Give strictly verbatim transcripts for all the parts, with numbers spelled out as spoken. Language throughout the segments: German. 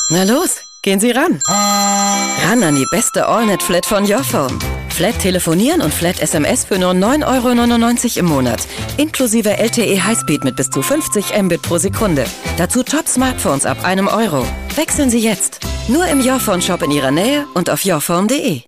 Na los, gehen Sie ran. Ran an die beste AllNet-Flat von Yourphone. Flat telefonieren und Flat S M S für nur neun Euro neunundneunzig im Monat. Inklusive L T E Highspeed mit bis zu fünfzig Mbit pro Sekunde. Dazu Top-Smartphones ab einem Euro. Wechseln Sie jetzt. Nur im Yourphone-Shop in Ihrer Nähe und auf yourphone punkt de.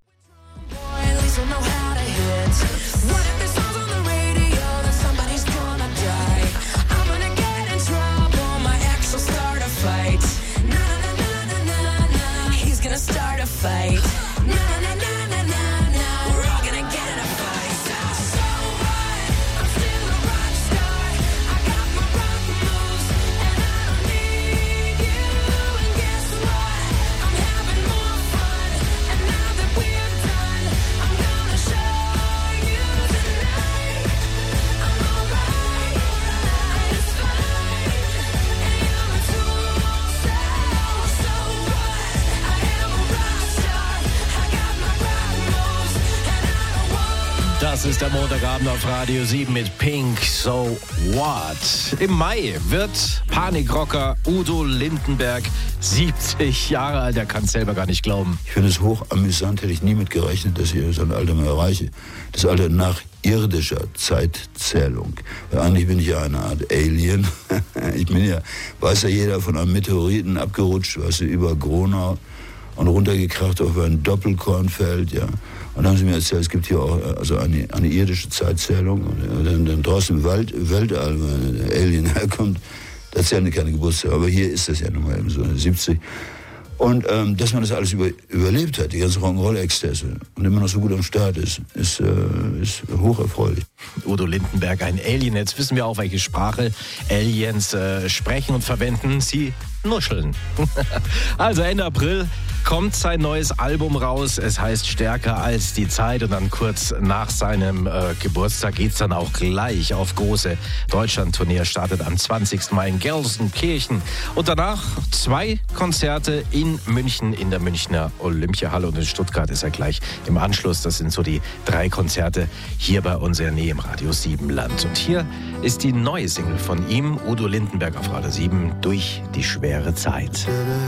Das ist der Montagabend auf Radio sieben mit Pink, So What. Im Mai wird Panikrocker Udo Lindenberg siebzig Jahre alt. Er kann es selber gar nicht glauben. Ich finde es hoch amüsant, hätte ich nie mit gerechnet, dass ich so ein Alter mal erreiche. Das Alter nach irdischer Zeitzählung. Weil eigentlich bin ich ja eine Art Alien. Ich bin ja, weiß ja jeder, von einem Meteoriten abgerutscht, weißt du, über Gronau und runtergekracht auf ein Doppelkornfeld, ja. Und dann haben sie mir erzählt, es gibt hier auch also eine, eine irdische Zeitzählung. Und dann, dann draußen im Wald, Weltall, wenn der Alien herkommt, da zählen keine Geburtstag. Aber hier ist das ja nun mal eben so siebzig. Und ähm, dass man das alles über, überlebt hat, die ganzen Rock'n'Roll-Exzesse, und immer noch so gut am Start ist, ist, äh, ist hocherfreulich. Udo Lindenberg, ein Alien. Jetzt wissen wir auch, welche Sprache Aliens äh, sprechen und verwenden. Sie nuscheln. Also Ende April kommt sein neues Album raus. Es heißt Stärker als die Zeit. Und dann kurz nach seinem äh, Geburtstag geht's dann auch gleich auf große Deutschland-Tournee. Er startet am zwanzigsten Mai in Gelsenkirchen. Und danach zwei Konzerte in München, in der Münchner Olympiahalle. Und in Stuttgart ist er gleich im Anschluss. Das sind so die drei Konzerte hier bei uns in der Nähe im Radio sieben Land. Und hier ist die neue Single von ihm, Udo Lindenberg auf Radio sieben, Durch die schwere Zeit.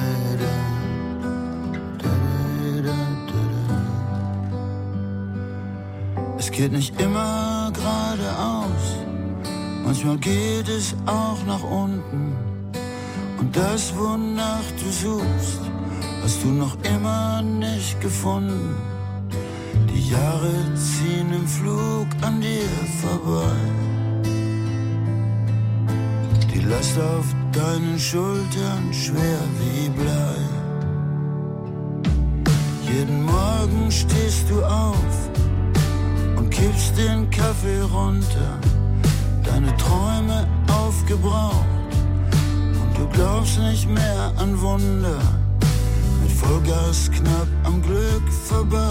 Es geht nicht immer geradeaus, manchmal geht es auch nach unten. Und das, wonach du suchst, hast du noch immer nicht gefunden. Die Jahre ziehen im Flug an dir vorbei. Die Last auf deinen Schultern schwer wie Blei. Jeden Morgen stehst du auf und kippst den Kaffee runter. Deine Träume aufgebraucht und du glaubst nicht mehr an Wunder. Mit Vollgas knapp am Glück vorbeigerauscht.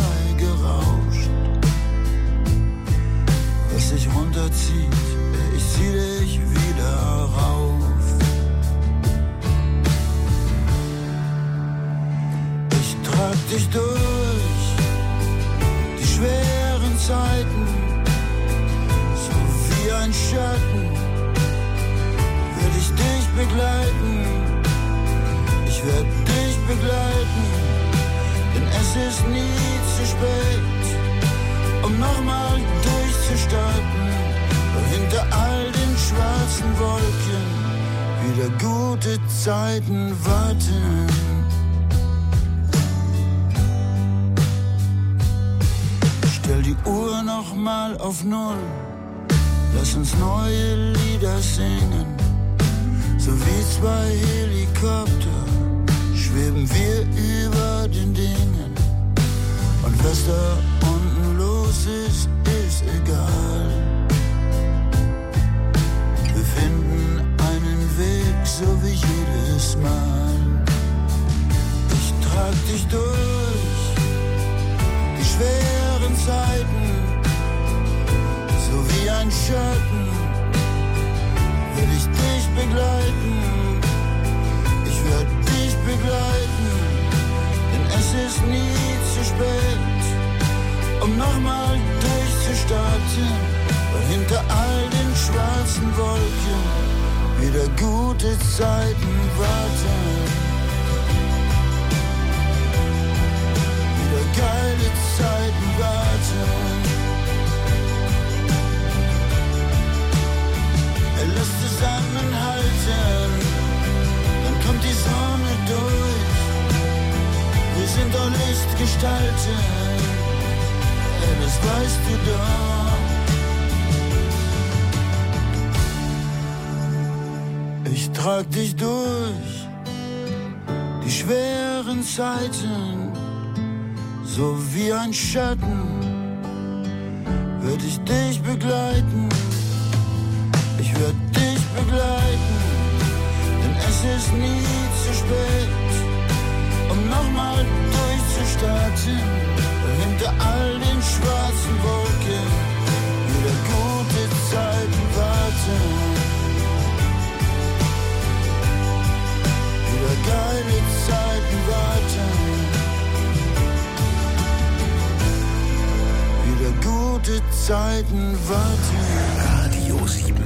Was dich runterzieht, ich zieh dich wieder rauf. Ich trag dich durch die schweren Zeiten, so wie ein Schatten werd ich dich begleiten. Ich werd dich begleiten, denn es ist nie zu spät, um nochmal durchzustarten. Weil hinter all den schwarzen Wolken wieder gute Zeiten warten. Stell die Uhr nochmal auf Null, lass uns neue Lieder singen. So wie zwei Helikopter schweben wir über den Dingen. Und was da unten los ist, ist egal. Wir finden einen Weg, so wie jedes Mal. Ich trag dich durch die schweren Zeiten, so wie ein Schatten will ich dich begleiten. Ich werd dich begleiten, denn es ist nie zu spät, um nochmal durchzustarten. Weil hinter all den schwarzen Wolken wieder gute Zeiten warten. soll ich gestalten? Ja, das weißt du doch. Ich trag dich durch die schweren Zeiten, so wie ein Schatten würd ich dich begleiten. Ich würd dich begleiten, denn es ist nie zu spät, um nochmal durchzustarten. Hinter all den schwarzen Wolken wieder gute Zeiten warten. Wieder geile Zeiten warten. Wieder gute Zeiten warten. Radio sieben.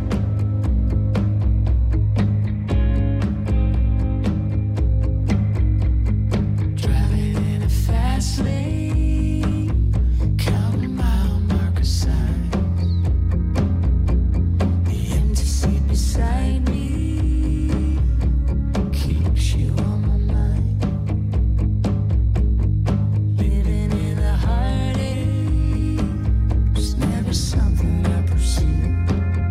Something I pursue.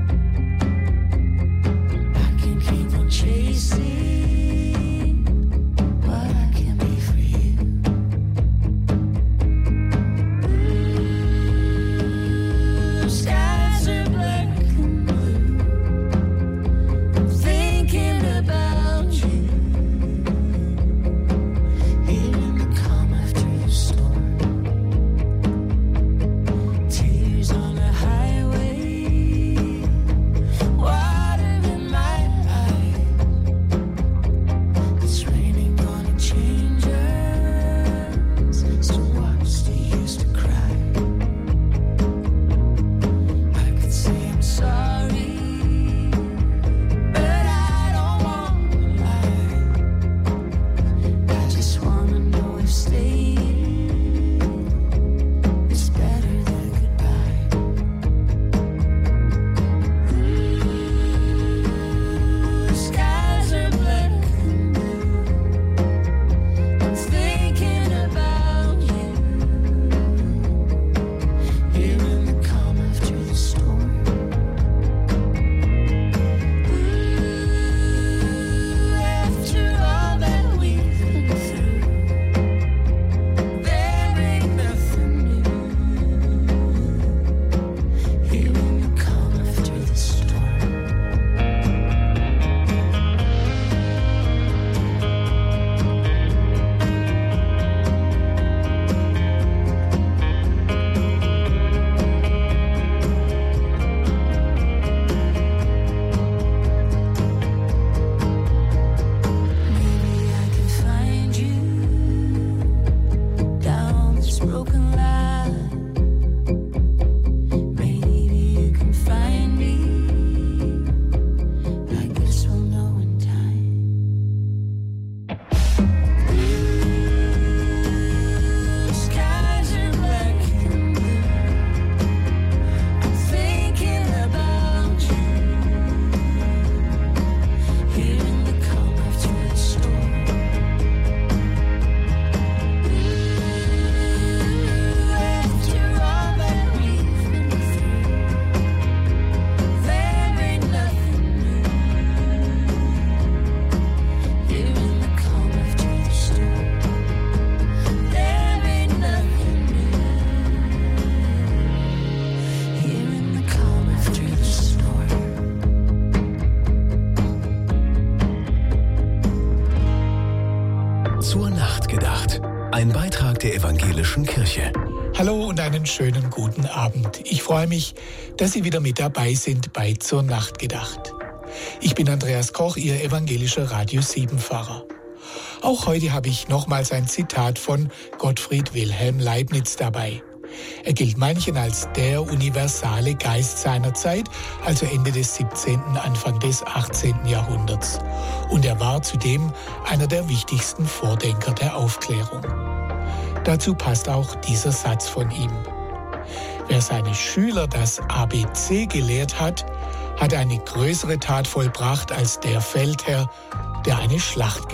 Ein Beitrag der Evangelischen Kirche. Hallo und einen schönen guten Abend. Ich freue mich, dass Sie wieder mit dabei sind bei Zur Nacht gedacht. Ich bin Andreas Koch, Ihr evangelischer Radio sieben Pfarrer. Auch heute habe ich nochmals ein Zitat von Gottfried Wilhelm Leibniz dabei. Er gilt manchen als der universale Geist seiner Zeit, also Ende des siebzehnten, Anfang des achtzehnten Jahrhunderts. Und er war zudem einer der wichtigsten Vordenker der Aufklärung. Dazu passt auch dieser Satz von ihm. Wer seine Schüler das A B C gelehrt hat, hat eine größere Tat vollbracht als der Feldherr, der eine Schlacht